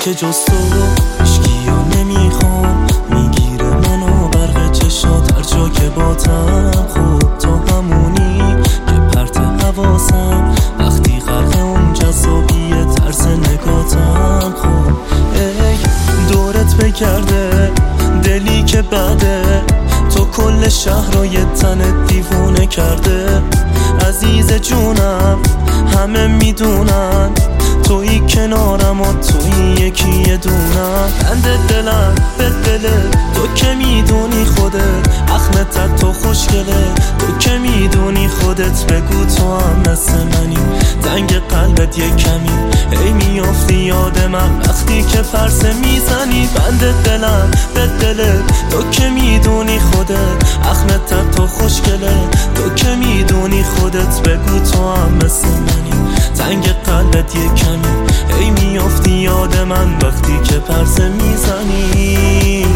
که جز تو هیچکیو نمیخوام. میگیره منو برق چشات هر جا که باتم. خوب تو همونی که پرت حواسم وقتی غرق اون جذابیه طرز نگاتم. خوب ای دورت بگرده دلی که بده، تو کل شهر رو یه تنت دیوونه کرده. عزیز جونم همه میدونن تویی کنارم و تویی یکی دونم. بند دلم به دله تو که میدونی خودت اخمتت تو خوشگله. تو که میدونی خودت بگو تو هم مثل منی. تنگ قلبت یه کمی ای میافتی یاد من وقتی که پرسه میزنی. بند دلم به دله تو که میدونی خودت اخمتت تو خوشگله. تو که میدونی خودت بگو تو هم مثل منی. تنگ قلبت یه کمی ای میافتی یاد من وقتی که پرسه میزنی.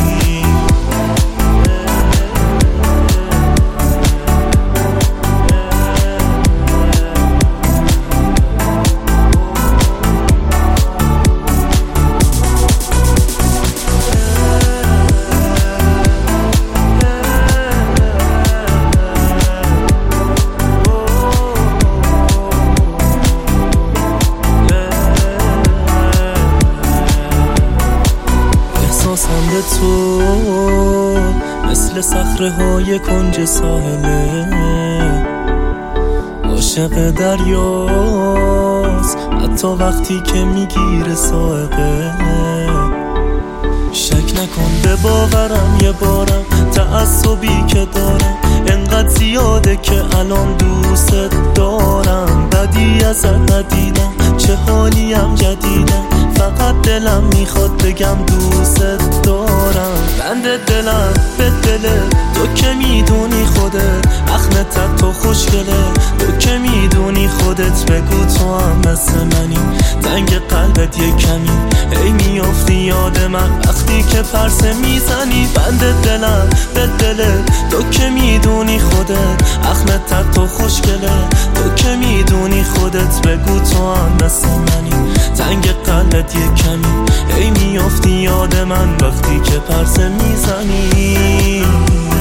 به تو مثل صخره های کنج ساحله، عاشق دریاست حتی وقتی که میگیره سائقه. شک نکن به باورم یه بارم تعصبی که دارم انقدر زیاده که الان دوست دارم. بدی ازت ندیدم چه حالیم جدیدم، فقط دلم میخواد بگم دوست دارم. بند دلم به دله تو که میدونی خودت اخمتت تو خوشگله. تو که میدونی خودت بگو تو هم مثل منی. تنگ قلبت یه کمی ای میافتی یاد من وقتی که پرسه میزنی. بند دلم به دله تو که میدونی خودت اخمتت تو خوشگله. تو که میدونی خودت بگو تو هم مثل منی. تنگ قلبت یه کمی ای میافتی یاد من وقتی که پرسه میزنی.